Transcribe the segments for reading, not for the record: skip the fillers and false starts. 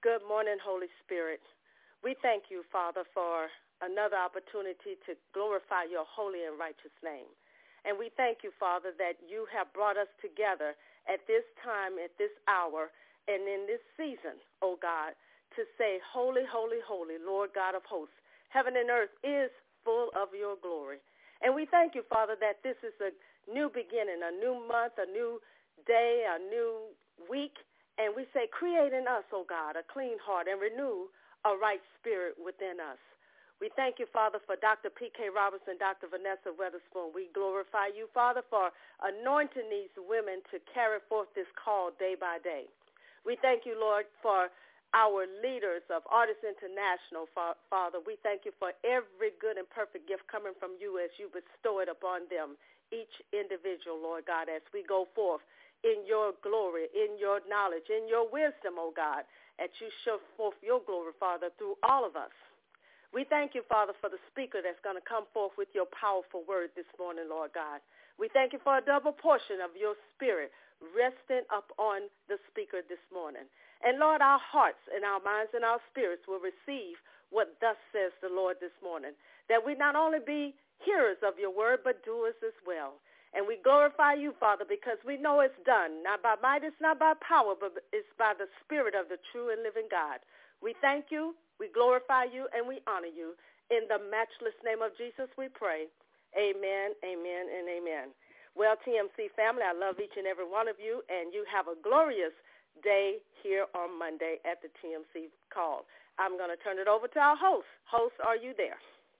Good morning, Holy Spirit. We thank you, Father, for another opportunity to glorify your holy and righteous name. And we thank you, Father, that you have brought us together at this time, at this hour, and in this season, oh God, to say, holy, holy, holy, Lord God of hosts. Heaven and earth is full of your glory. And we thank you, Father, that this is a new beginning, a new month, a new day, a new week. And we say, create in us, oh God, a clean heart and renew a right spirit within us. We thank you, Father, for Dr. P.K. Robertson, Dr. Vanessa Weatherspoon. We glorify you, Father, for anointing these women to carry forth this call day by day. We thank you, Lord, for our leaders of Artists International, Father. We thank you for every good and perfect gift coming from you as you bestow it upon them, each individual, Lord God, as we go forth in your glory, in your knowledge, in your wisdom, oh God, that you show forth your glory, Father, through all of us. We thank you, Father, for the speaker that's going to come forth with your powerful word this morning, Lord God. We thank you for a double portion of your spirit resting upon the speaker this morning. And, Lord, our hearts and our minds and our spirits will receive what thus says the Lord this morning, that we not only be hearers of your word, but doers as well. And we glorify you, Father, because we know it's done, not by might, it's not by power, but it's by the Spirit of the true and living God. We thank you, we glorify you, and we honor you. In the matchless name of Jesus, we pray. Amen, amen, and amen. Well, TMC family, I love each and every one of you, and you have a glorious day here on Monday at the TMC call. I'm going to turn it over to our host. Host, are you there?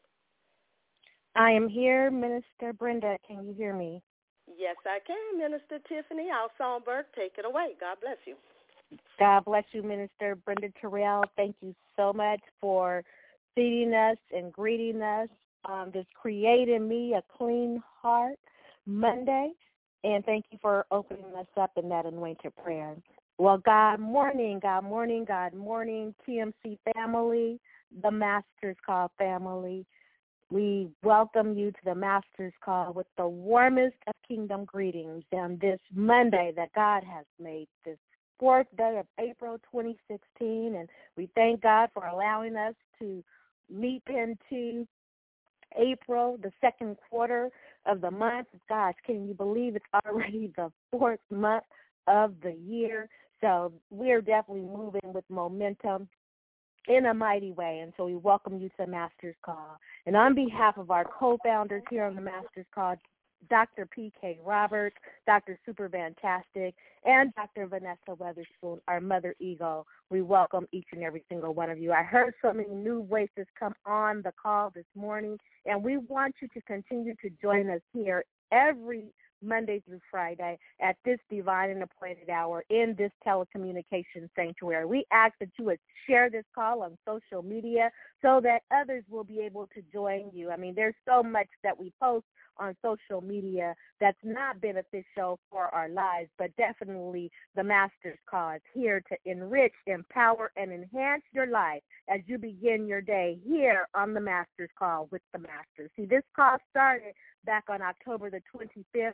I am here, Minister Brenda. Can you hear me? Yes, I can, Minister Tiffany. Our songbird, take it away. God bless you. God bless you, Minister Brenda Terrell. Thank you so much for feeding us and greeting us on this Create in Me a Clean Heart Monday. And thank you for opening us up in that anointed prayer. Well, God morning, God morning, God morning, TMC family, the Master's Call family. We welcome you to the Master's Call with the warmest of kingdom greetings on this Monday that God has made, this 4th day of April 2016. And we thank God for allowing us to leap into April, the second quarter of the month. Gosh, can you believe it's already the 4th month of the year? So we're definitely moving with momentum in a mighty way, and so we welcome you to the Master's Call. And on behalf of our co-founders here on the Master's Call, Dr. P.K. Roberts, Dr. Super Fantastic, and Dr. Vanessa Weatherspoon, our Mother Eagle, we welcome each and every single one of you. I heard so many new voices come on the call this morning, and we want you to continue to join us here every Monday through Friday at this divine and appointed hour in this telecommunications sanctuary. We ask that you would share this call on social media so that others will be able to join you. I mean, there's so much that we post on social media that's not beneficial for our lives, but definitely the Master's Call is here to enrich, empower, and enhance your life as you begin your day here on the Master's Call with the Master. See, this call started back on October the 25th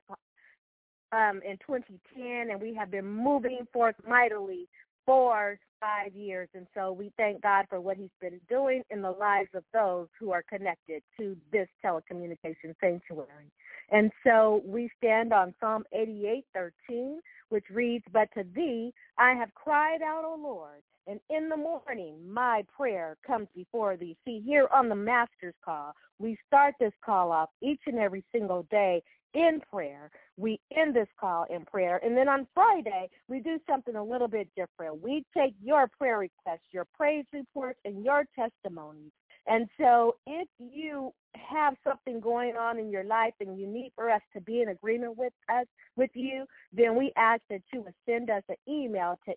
in 2010, and we have been moving forth mightily for 5 years. And so we thank God for what he's been doing in the lives of those who are connected to this telecommunications sanctuary. And so we stand on Psalm 88:13, which reads, "But to thee I have cried out, O Lord, and in the morning my prayer comes before thee." See, here on the Master's Call, we start this call off each and every single day in prayer. We end this call in prayer. And then on Friday, we do something a little bit different. We take your prayer requests, your praise reports, and your testimonies. And so if you have something going on in your life and you need for us to be in agreement with us, with you, then we ask that you would send us an email to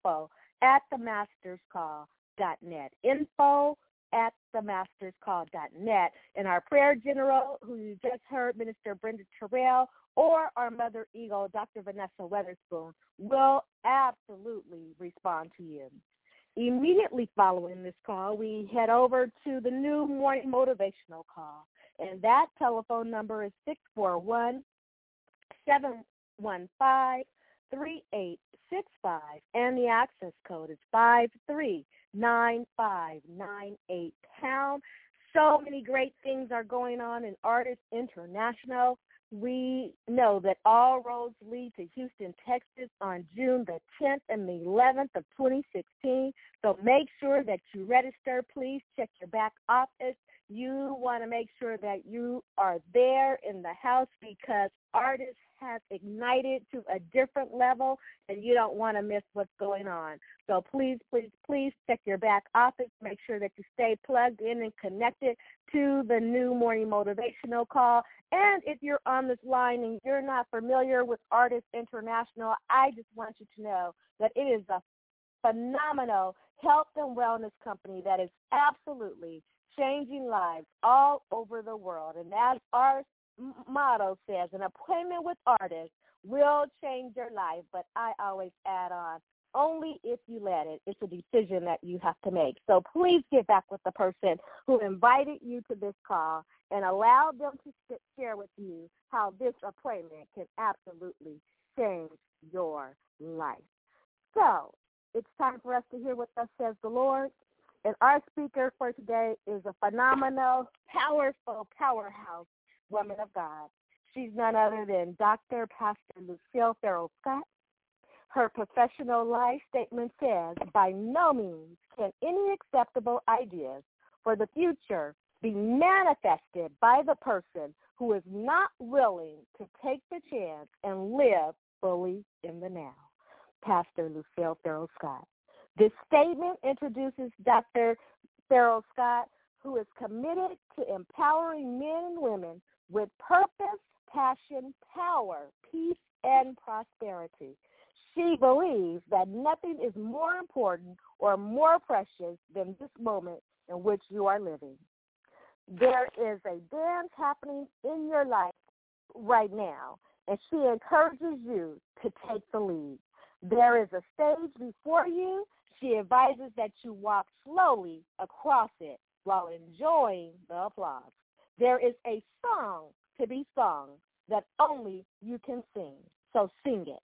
info@themasterscall.net. info@themasterscall.net. And our prayer general, who you just heard, Minister Brenda Terrell, or our Mother Eagle, Dr. Vanessa Weatherspoon, will absolutely respond to you. Immediately following this call, we head over to the new morning motivational call. And that telephone number is 641-715 and the access code is 539598 pound. So many great things are going on in Artists International. We know that all roads lead to Houston, Texas on June the 10th and the 11th of 2016. So make sure that you register. Please check your back office. You want to make sure that you are there in the house because Artists has ignited to a different level, and you don't want to miss what's going on. So please, please, please check your back office. Make sure that you stay plugged in and connected to the new morning motivational call. And if you're on this line and you're not familiar with Artists International, I just want you to know that it is a phenomenal health and wellness company that is absolutely changing lives all over the world. And as our motto says, an appointment with Artists will change your life, but I always add on, only if you let it. It's a decision that you have to make. So please get back with the person who invited you to this call and allow them to share with you how this appointment can absolutely change your life. So it's time for us to hear what thus says the Lord. And our speaker for today is a phenomenal, powerful powerhouse woman of God. She's none other than Dr. Pastor Lucille Farrell Scott. Her professional life statement says, by no means can any acceptable ideas for the future be manifested by the person who is not willing to take the chance and live fully in the now. Pastor Lucille Farrell Scott. This statement introduces Dr. Farrell Scott, who is committed to empowering men and women with purpose, passion, power, peace, and prosperity. She believes that nothing is more important or more precious than this moment in which you are living. There is a dance happening in your life right now, and she encourages you to take the lead. There is a stage before you. She advises that you walk slowly across it while enjoying the applause. There is a song to be sung that only you can sing, so sing it.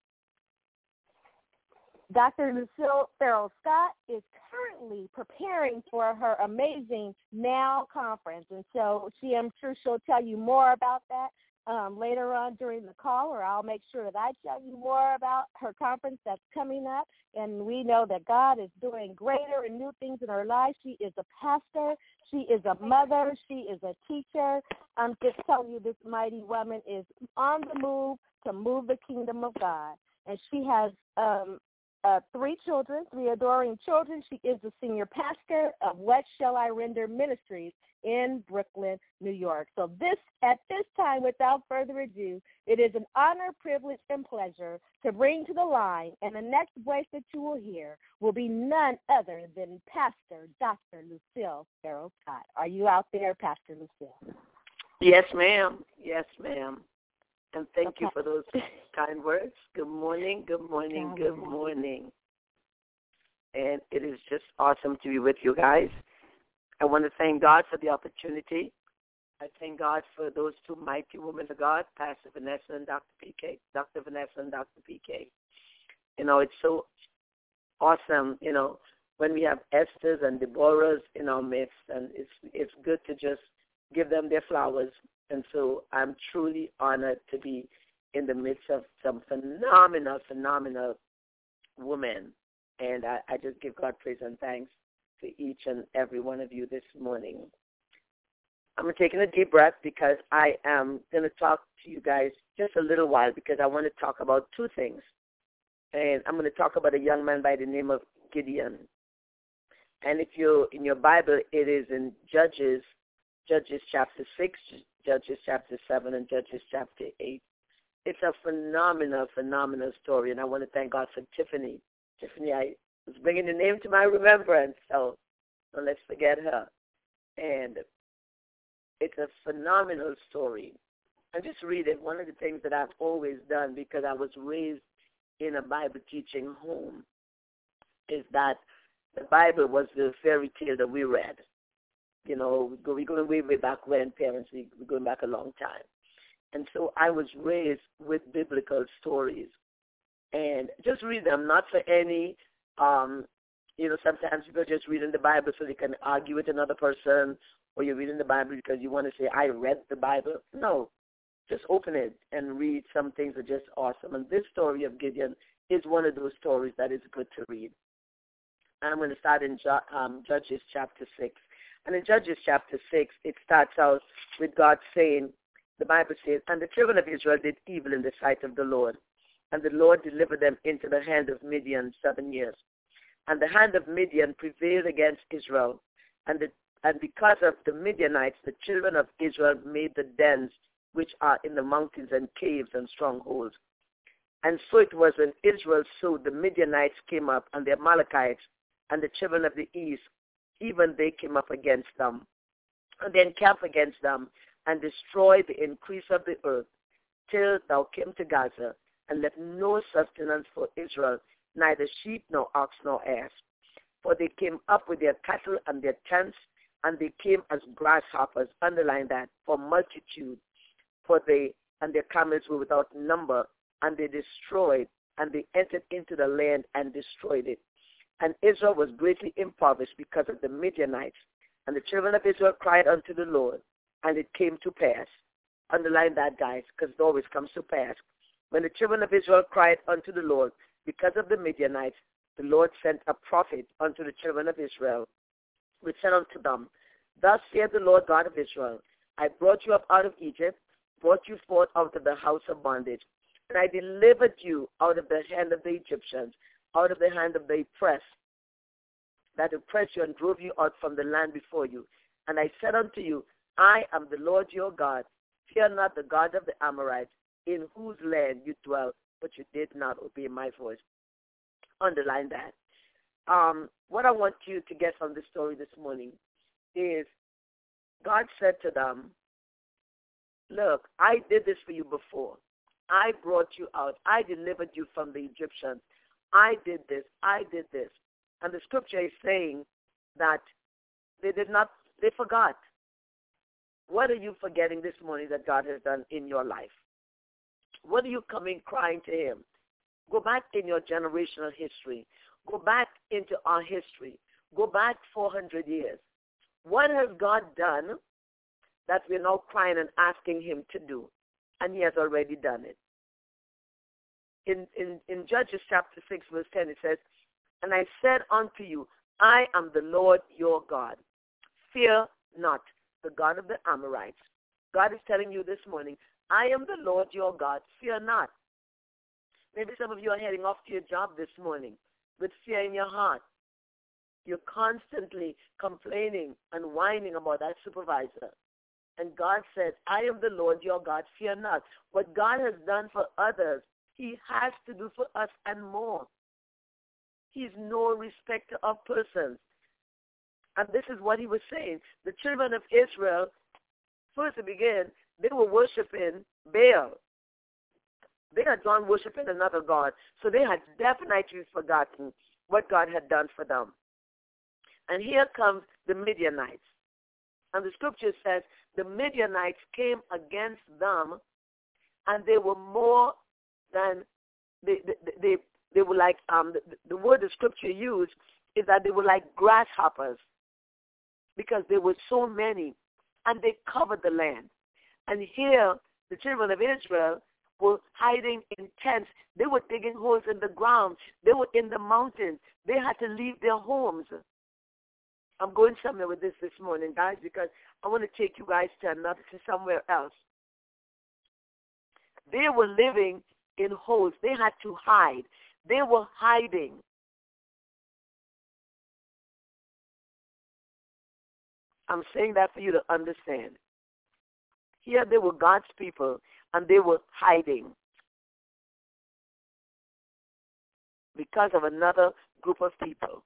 Dr. Lucille Farrell Scott is currently preparing for her amazing NOW conference, and so I'm sure she'll tell you more about that later on during the call, or I'll make sure that I tell you more about her conference that's coming up. And we know that God is doing greater and new things in her life. She is a pastor. She is a mother. She is a teacher. I'm just telling you, this mighty woman is on the move to move the kingdom of God. And she has 3 children, 3 adoring children. She is the senior pastor of What Shall I Render Ministries in Brooklyn, New York. So at this time, without further ado, it is an honor, privilege, and pleasure to bring to the line, and the next voice that you will hear will be none other than Pastor Dr. Lucille Farrell Scott. Are you out there, Pastor Lucille? Yes, ma'am. Yes, ma'am. And thank you for those kind words. Good morning, good morning, good morning. And it is just awesome to be with you guys. I want to thank God for the opportunity. I thank God for those 2 mighty women of God, Pastor Vanessa and Dr. PK, Dr. Vanessa and Dr. PK. You know, it's so awesome, you know, when we have Esthers and Deborahs in our midst, and it's good to just give them their flowers. And so I'm truly honored to be in the midst of some phenomenal women. And I just give God praise and thanks to each and every one of you this morning. I'm taking a deep breath because I am going to talk to you guys just a little while because I want to talk about 2 things. And I'm going to talk about a young man by the name of Gideon. And if you're in your Bible, it is in Judges chapter 6, Judges chapter 7, and Judges chapter 8. It's a phenomenal story, and I want to thank God for Tiffany. Tiffany, I was bringing the name to my remembrance, so let's forget her. And it's a phenomenal story. And just read it. One of the things that I've always done, because I was raised in a Bible teaching home, is that the Bible was the fairy tale that we read. You know, we're going way back when, parents, we're going back a long time. And so I was raised with biblical stories. And just read them, not for any, sometimes people are just reading the Bible so they can argue with another person, or you're reading the Bible because you want to say, I read the Bible. No, just open it and read. Some things are just awesome. And this story of Gideon is one of those stories that is good to read. I'm going to start in Judges chapter 6. And in Judges chapter 6, it starts out with God saying, the Bible says, and the children of Israel did evil in the sight of the Lord. And the Lord delivered them into the hand of Midian 7 years. And the hand of Midian prevailed against Israel. And because of the Midianites, the children of Israel made the dens which are in the mountains and caves and strongholds. And so it was when Israel saw the Midianites came up, and the Amalekites and the children of the east, even they came up against them. And they encamped against them and destroyed the increase of the earth, till thou came to Gaza, and left no sustenance for Israel, neither sheep nor ox nor ass. For they came up with their cattle and their tents, and they came as grasshoppers, underline that, for multitude. And their camels were without number, and they destroyed, and they entered into the land and destroyed it. And Israel was greatly impoverished because of the Midianites. And the children of Israel cried unto the Lord, and it came to pass. Underline that, guys, because it always comes to pass. When the children of Israel cried unto the Lord because of the Midianites, the Lord sent a prophet unto the children of Israel, which said unto them, Thus saith the Lord God of Israel, I brought you up out of Egypt, brought you forth out of the house of bondage, and I delivered you out of the hand of the Egyptians, out of the hand of the oppressed, that oppressed you and drove you out from the land before you. And I said unto you, I am the Lord your God. Fear not the God of the Amorites, in whose land you dwell, but you did not obey my voice. Underline that. What I want you to get from this story this morning is God said to them, look, I did this for you before. I brought you out. I delivered you from the Egyptians. I did this. I did this. And the scripture is saying that they forgot. What are you forgetting this morning that God has done in your life? What are you coming crying to him? Go back in your generational history. Go back into our history. Go back 400 years. What has God done that we're now crying and asking him to do? And he has already done it. In Judges chapter 6, verse 10, it says, And I said unto you, I am the Lord your God. Fear not the God of the Amorites. God is telling you this morning, I am the Lord your God. Fear not. Maybe some of you are heading off to your job this morning with fear in your heart. You're constantly complaining and whining about that supervisor. And God says, I am the Lord your God. Fear not. What God has done for others, he has to do for us and more. He's no respecter of persons. And this is what he was saying. The children of Israel, first to begin, they were worshiping Baal. They had gone worshiping another god. So they had definitely forgotten what God had done for them. And here comes the Midianites. And the scripture says the Midianites came against them, and they were more than, they were like, the word the scripture used is that they were like grasshoppers, because there were so many, and they covered the land. And here, the children of Israel were hiding in tents. They were digging holes in the ground. They were in the mountains. They had to leave their homes. I'm going somewhere with this morning, guys, because I want to take you guys to somewhere else. They were living in holes. They had to hide. They were hiding. I'm saying that for you to understand. Here they were God's people, and they were hiding because of another group of people.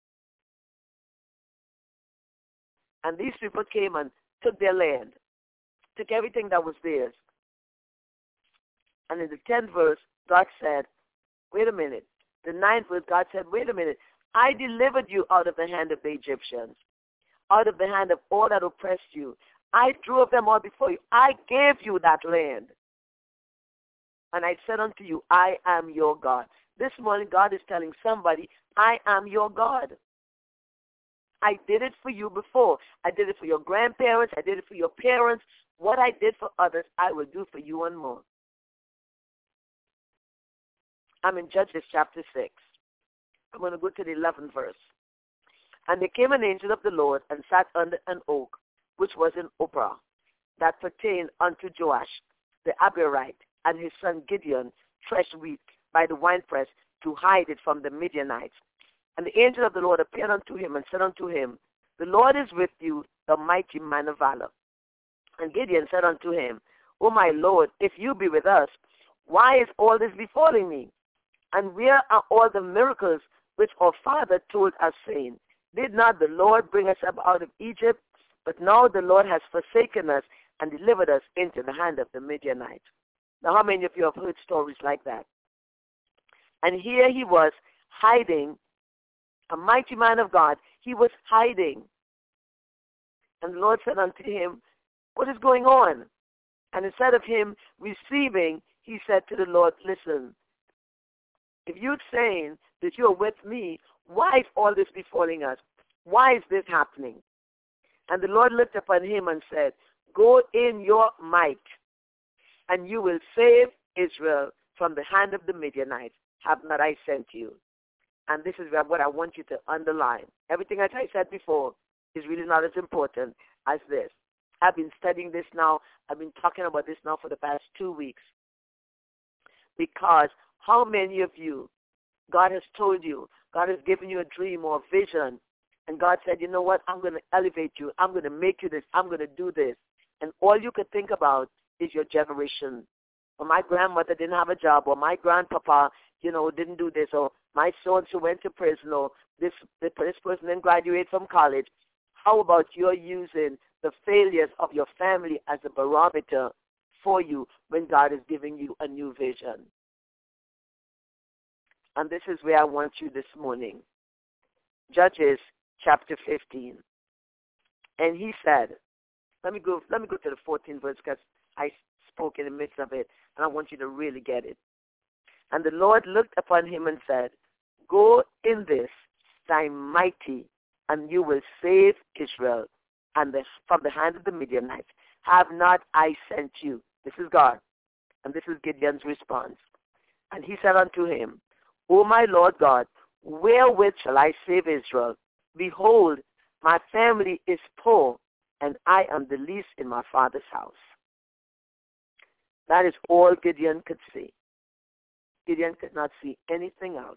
And these people came and took their land, took everything that was theirs. And in the 10th verse, God said, wait a minute. The 9th verse, God said, wait a minute. I delivered you out of the hand of the Egyptians, out of the hand of all that oppressed you. I drove them all before you. I gave you that land. And I said unto you, I am your God. This morning, God is telling somebody, I am your God. I did it for you before. I did it for your grandparents. I did it for your parents. What I did for others, I will do for you and more. I'm in Judges chapter 6. I'm going to go to the 11th verse. And there came an angel of the Lord and sat under an oak, which was in Ophrah, that pertained unto Joash the Abiezrite, and his son Gideon threshed wheat by the winepress to hide it from the Midianites. And the angel of the Lord appeared unto him and said unto him, The Lord is with you, the mighty man of valor. And Gideon said unto him, O my Lord, if you be with us, why is all this befalling me? And where are all the miracles which our father told us, saying, Did not the Lord bring us up out of Egypt? But now the Lord has forsaken us and delivered us into the hand of the Midianites. Now, how many of you have heard stories like that? And here he was hiding, a mighty man of God. He was hiding. And the Lord said unto him, What is going on? And instead of him receiving, he said to the Lord, Listen, if you're saying that you're with me, why is all this befalling us? Why is this happening? And the Lord looked upon him and said, Go in your might, and you will save Israel from the hand of the Midianites. Have not I sent you? And this is what I want you to underline. Everything that I said before is really not as important as this. I've been studying this now. I've been talking about this now for the past 2 weeks. Because how many of you, God has told you, God has given you a dream or a vision, and God said, you know what, I'm going to elevate you. I'm going to make you this. I'm going to do this. And all you could think about is your generation. Or my grandmother didn't have a job, or my grandpapa, didn't do this, or my so-and-so went to prison, or this person didn't graduate from college. How about you're using the failures of your family as a barometer for you when God is giving you a new vision? And this is where I want you this morning. Judges chapter 15. And he said, let me go to the 14th verse because I spoke in the midst of it, and I want you to really get it. And the Lord looked upon him and said, Go in this, thy mighty, and you will save Israel from the hand of the Midianites. Have not I sent you? This is God. And this is Gideon's response. And he said unto him, O my Lord God, wherewith shall I save Israel? Behold, my family is poor, and I am the least in my father's house. That is all Gideon could see. Gideon could not see anything else.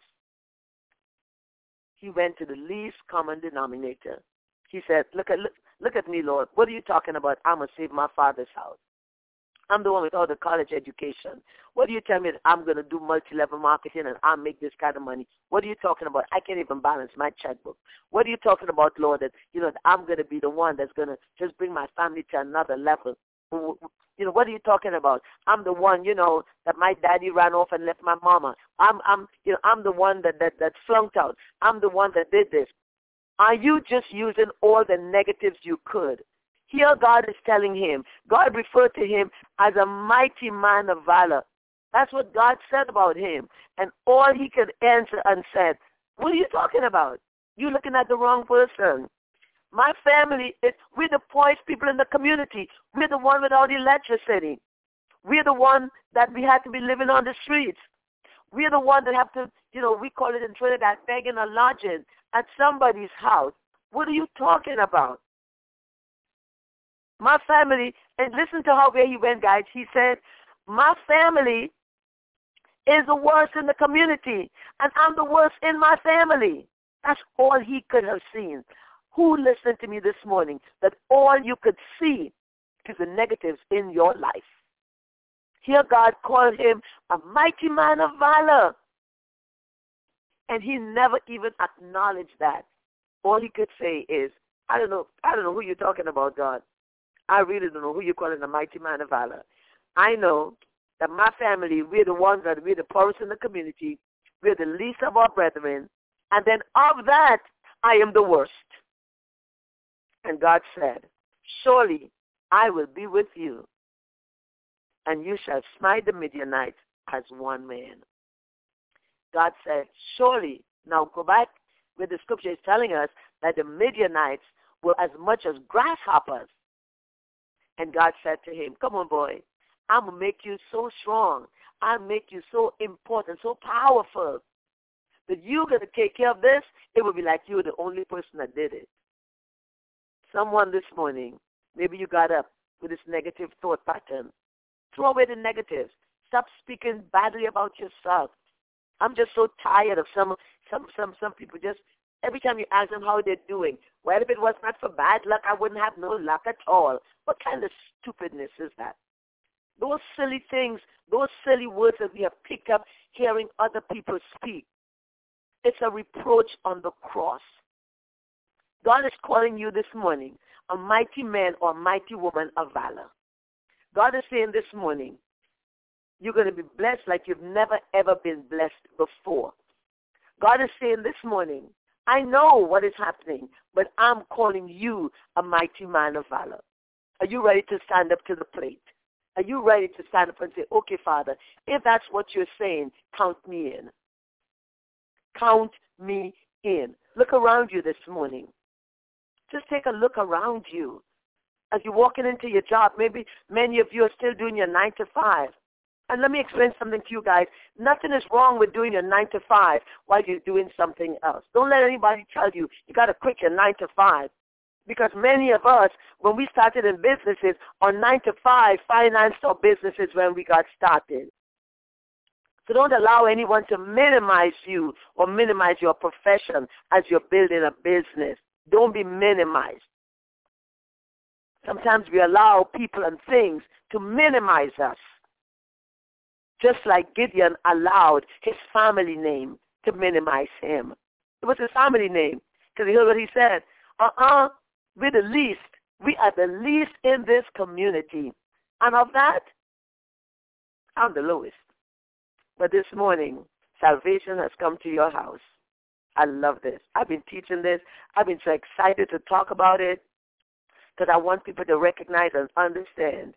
He went to the least common denominator. He said, look at me, Lord. What are you talking about? I'm going to save my father's house. I'm the one with all the college education. What do you tell me that I'm going to do multi-level marketing and I'll make this kind of money? What are you talking about? I can't even balance my checkbook. What are you talking about, Lord, that I'm going to be the one that's going to just bring my family to another level? What are you talking about? I'm the one, that my daddy ran off and left my mama. I'm the one that flunked out. I'm the one that did this. Are you just using all the negatives you could? Here God is telling him, God referred to him as a mighty man of valor. That's what God said about him. And all he could answer and said, what are you talking about? You're looking at the wrong person. My family, we're the poorest people in the community. We're the one without electricity. We're the one that we had to be living on the streets. We're the one that have to, we call it in Trinidad, begging or lodging at somebody's house. What are you talking about? My family, and listen to where he went, guys. He said, my family is the worst in the community, and I'm the worst in my family. That's all he could have seen. Who listened to me this morning that all you could see is the negatives in your life? Here God called him a mighty man of valor. And he never even acknowledged that. All he could say is, I don't know who you're talking about, God. I really don't know who you're calling a mighty man of valor. I know that my family, we're the ones that we're the poorest in the community. We're the least of our brethren. And then of that, I am the worst. And God said, surely I will be with you, and you shall smite the Midianites as one man. God said, surely, now go back where the scripture is telling us that the Midianites were as much as grasshoppers. And God said to him, come on, boy, I'm going to make you so strong. I'll make you so important, so powerful, that you're going to take care of this. It will be like you were the only person that did it. Someone this morning, maybe you got up with this negative thought pattern. Throw away the negatives. Stop speaking badly about yourself. I'm just so tired of some people just, every time you ask them how they're doing, well, if it was not for bad luck, I wouldn't have no luck at all. What kind of stupidness is that? Those silly things, those silly words that we have picked up hearing other people speak. It's a reproach on the cross. God is calling you this morning a mighty man or mighty woman of valor. God is saying this morning, you're going to be blessed like you've never, ever been blessed before. God is saying this morning, I know what is happening, but I'm calling you a mighty man of valor. Are you ready to stand up to the plate? Are you ready to stand up and say, okay, Father, if that's what you're saying, count me in. Count me in. Look around you this morning. Just take a look around you. As you're walking into your job, maybe many of you are still doing your 9 to 5. And let me explain something to you guys. Nothing is wrong with doing your 9 to 5 while you're doing something else. Don't let anybody tell you you got to quit your 9 to 5. Because many of us, when we started in businesses, our 9 to 5 financed our businesses when we got started. So don't allow anyone to minimize you or minimize your profession as you're building a business. Don't be minimized. Sometimes we allow people and things to minimize us. Just like Gideon allowed his family name to minimize him. It was his family name. Because you heard what he said. We're the least. We are the least in this community. And of that, I'm the lowest. But this morning, salvation has come to your house. I love this. I've been teaching this. I've been so excited to talk about it because I want people to recognize and understand.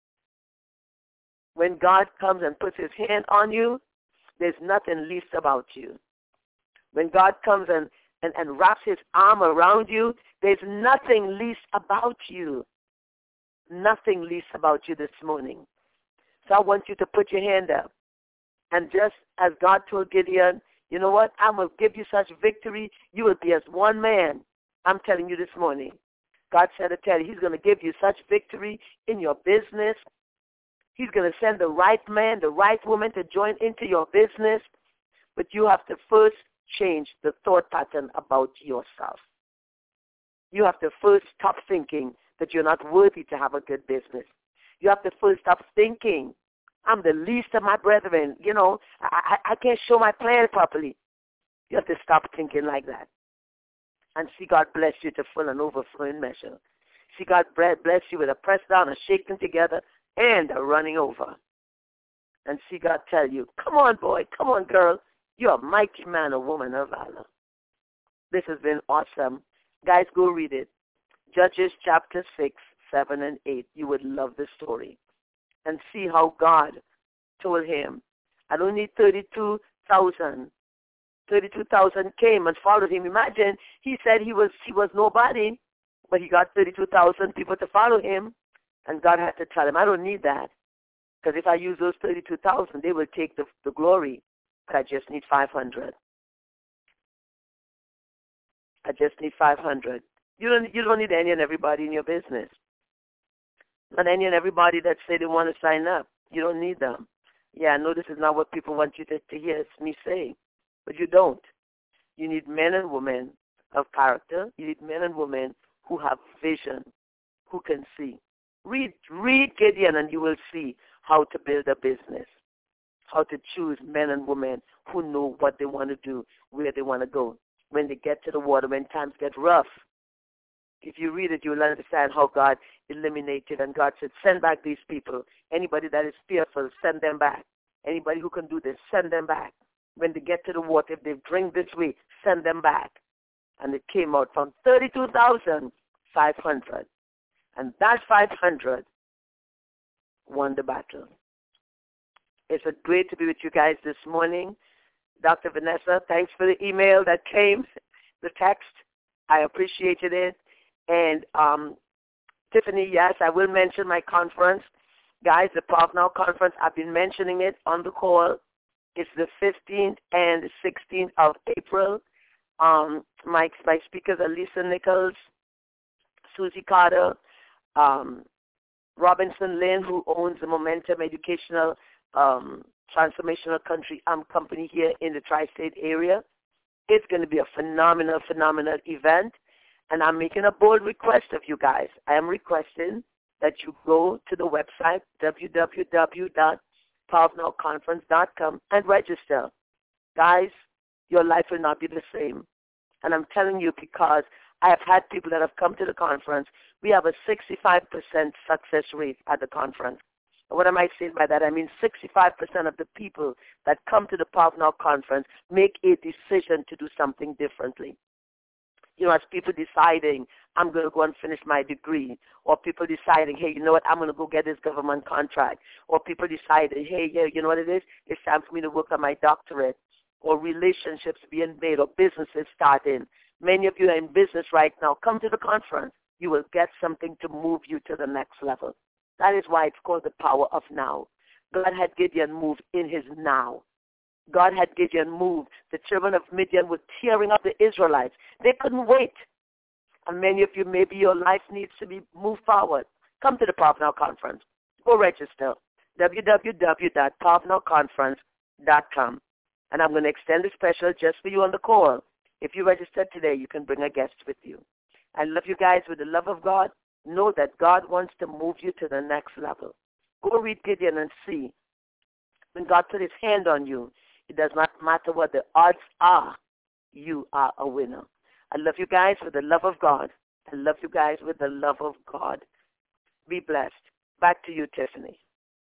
When God comes and puts his hand on you, there's nothing least about you. When God comes and wraps his arm around you, there's nothing least about you. Nothing least about you this morning. So I want you to put your hand up. And just as God told Gideon, you know what? I'm going to give you such victory. You will be as one man. I'm telling you this morning. God said to tell you, he's going to give you such victory in your business. He's going to send the right man, the right woman to join into your business. But you have to first change the thought pattern about yourself. You have to first stop thinking that you're not worthy to have a good business. You have to first stop thinking, I'm the least of my brethren. You know, I can't show my plan properly. You have to stop thinking like that. And see God bless you to full and overflowing measure. See God bless you with a press down, a shaking together, and a running over. And see God tell you, come on, boy, come on, girl. You're a mighty man or woman of valor. This has been awesome. Guys, go read it. Judges chapter 6, 7, and 8. You would love this story. And see how God told him, I don't need 32,000. 32,000 came and followed him. Imagine, he said he was nobody, but he got 32,000 people to follow him. And God had to tell him, I don't need that. Because if I use those 32,000, they will take the glory. But I just need 500. I just need 500. You don't need any and everybody in your business. Not any and everybody that say they want to sign up. You don't need them. Yeah, I know this is not what people want you to hear me say, but you don't. You need men and women of character. You need men and women who have vision, who can see. Read Gideon and you will see how to build a business, how to choose men and women who know what they want to do, where they want to go. When they get to the water, when times get rough, if you read it, you will understand how God eliminated, and God said, send back these people. Anybody that is fearful, send them back. Anybody who can do this, send them back. When they get to the water, if they drink this way, send them back. And it came out from 32,500. And that 500 won the battle. It's great to be with you guys this morning. Dr. Vanessa, thanks for the email that came, the text. I appreciated it. And Tiffany, yes, I will mention my conference. Guys, the Power Now Conference, I've been mentioning it on the call. It's the 15th and the 16th of April. My speakers are Lisa Nichols, Susie Carter, Robinson Lynn, who owns the Momentum Educational Transformational Company here in the tri-state area. It's going to be a phenomenal event. And I'm making a bold request of you guys. I am requesting that you go to the website, www.powerofnowconference.com, and register. Guys, your life will not be the same. And I'm telling you because I have had people that have come to the conference. We have a 65% success rate at the conference. And what am I saying by that? I mean 65% of the people that come to the Power of Now conference make a decision to do something differently. You know, as people deciding, I'm going to go and finish my degree, or people deciding, hey, you know what, I'm going to go get this government contract, or people deciding, hey, yeah, you know what it is? It's time for me to work on my doctorate, or relationships being made, or businesses starting. Many of you are in business right now. Come to the conference. You will get something to move you to the next level. That is why it's called the power of now. God had Gideon move in his now. God had Gideon move. The children of Midian were tearing up the Israelites. They couldn't wait. And many of you, maybe your life needs to be moved forward. Come to the Power of Now Conference. Go register. www.powerofnowconference.com. And I'm going to extend a special just for you on the call. If you register today, you can bring a guest with you. I love you guys with the love of God. Know that God wants to move you to the next level. Go read Gideon and see. When God put his hand on you, it does not matter what the odds are, you are a winner. I love you guys with the love of God. I love you guys with the love of God. Be blessed. Back to you, Tiffany.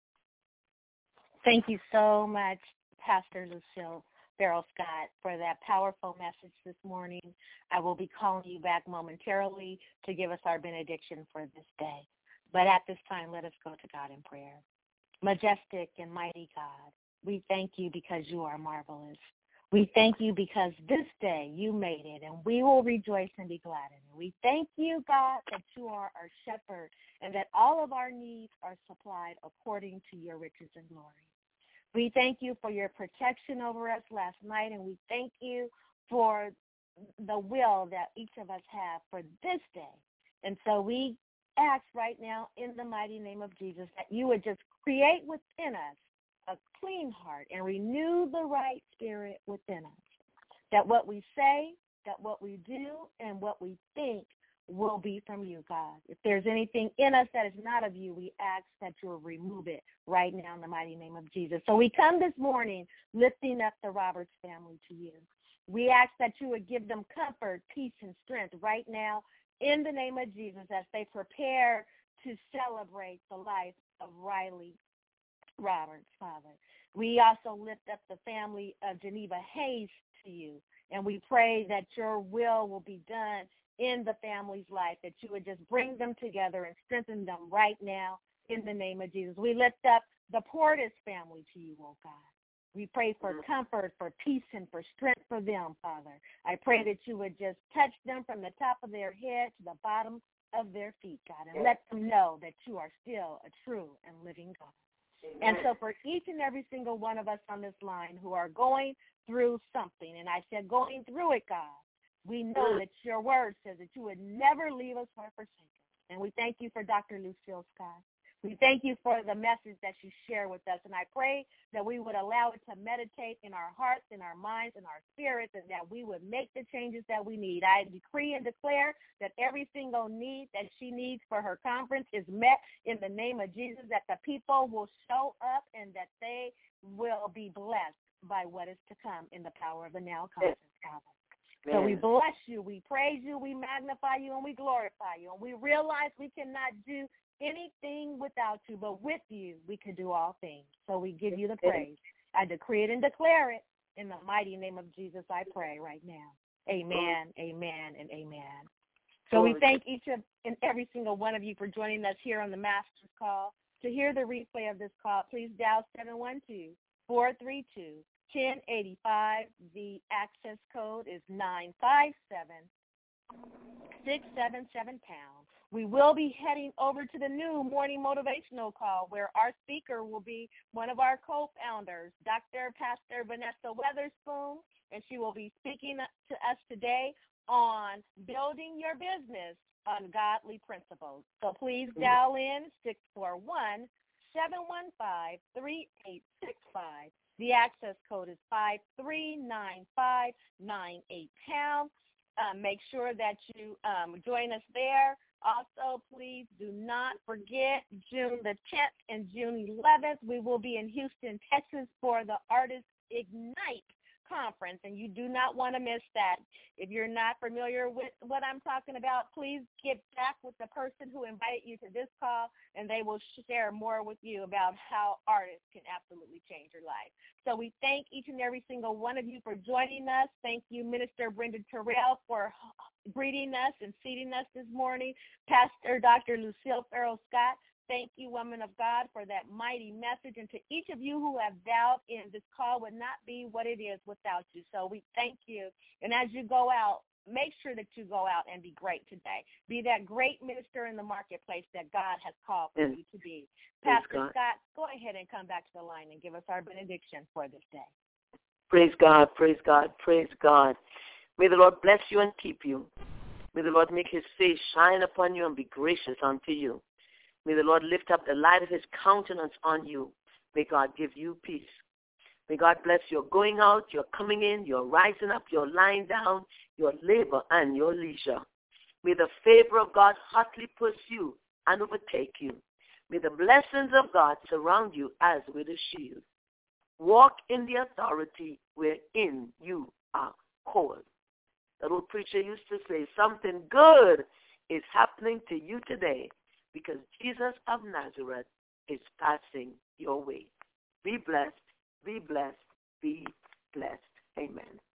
Thank you so much, Pastor Lucille Farrell Scott, for that powerful message this morning. I will be calling you back momentarily to give us our benediction for this day. But at this time, let us go to God in prayer. Majestic and mighty God, we thank you because you are marvelous. We thank you because this day you made it, and we will rejoice and be glad in it. We thank you, God, that you are our shepherd and that all of our needs are supplied according to your riches and glory. We thank you for your protection over us last night, and we thank you for the will that each of us have for this day. And so we ask right now in the mighty name of Jesus that you would just create within us a clean heart and renew the right spirit within us, that what we say, that what we do, and what we think will be from you, God. If there's anything in us that is not of you, we ask that you will remove it right now in the mighty name of Jesus. So we come this morning lifting up the Roberts family to you. We ask that you would give them comfort, peace, and strength right now in the name of Jesus as they prepare to celebrate the life of Riley Roberts, Father. We also lift up the family of Geneva Hayes to you, and we pray that your will be done in the family's life, that you would just bring them together and strengthen them right now in the name of Jesus. We lift up the Portis family to you, oh God. We pray for comfort, for peace, and for strength for them, Father. I pray that you would just touch them from the top of their head to the bottom of their feet, God, and let them know that you are still a true and living God. And so for each and every single one of us on this line who are going through something, and I said going through it, God, we know that your word says that you would never leave us or forsake us. And we thank you for Dr. Lucille Scott. We thank you for the message that you share with us. And I pray that we would allow it to meditate in our hearts, in our minds, in our spirits, and that we would make the changes that we need. I decree and declare that every single need that she needs for her conference is met in the name of Jesus, that the people will show up and that they will be blessed by what is to come in the Power of the Now conference, Father. So we bless you, we praise you, we magnify you, and we glorify you. And we realize we cannot do anything without you, but with you we can do all things. So we give you the praise. I decree it and declare it. In the mighty name of Jesus, I pray right now. Amen, amen, and amen. So we thank each and every single one of you for joining us here on the Master's Call. To hear the replay of this call, please dial 712-432-1085. The access code is 957-677-pound. We will be heading over to the new morning motivational call where our speaker will be one of our co-founders, Pastor Vanessa Weatherspoon, and she will be speaking to us today on building your business on godly principles. So please dial in 641-715-3865. The access code is 539598 £. Make sure that you join us there. Also, please do not forget June the 10th and June 11th, we will be in Houston, Texas for the Artist Ignite Conference, and you do not want to miss that. If you're not familiar with what I'm talking about, please get back with the person who invited you to this call, and they will share more with you about how artists can absolutely change your life. So we thank each and every single one of you for joining us. Thank you, Minister Brenda Terrell, for greeting us and seating us this morning. Pastor Dr. Lucille Farrell-Scott, thank you, woman of God, for that mighty message. And to each of you who have dialed in, this call would not be what it is without you. So we thank you. And as you go out, make sure that you go out and be great today. Be that great minister in the marketplace that God has called for you to be. Pastor Scott, go ahead and come back to the line and give us our benediction for this day. Praise God, praise God, praise God. May the Lord bless you and keep you. May the Lord make his face shine upon you and be gracious unto you. May the Lord lift up the light of his countenance on you. May God give you peace. May God bless your going out, your coming in, your rising up, your lying down, your labor, and your leisure. May the favor of God hotly pursue and overtake you. May the blessings of God surround you as with a shield. Walk in the authority wherein you are called. That old preacher used to say, something good is happening to you today because Jesus of Nazareth is passing your way. Be blessed, be blessed, be blessed. Amen.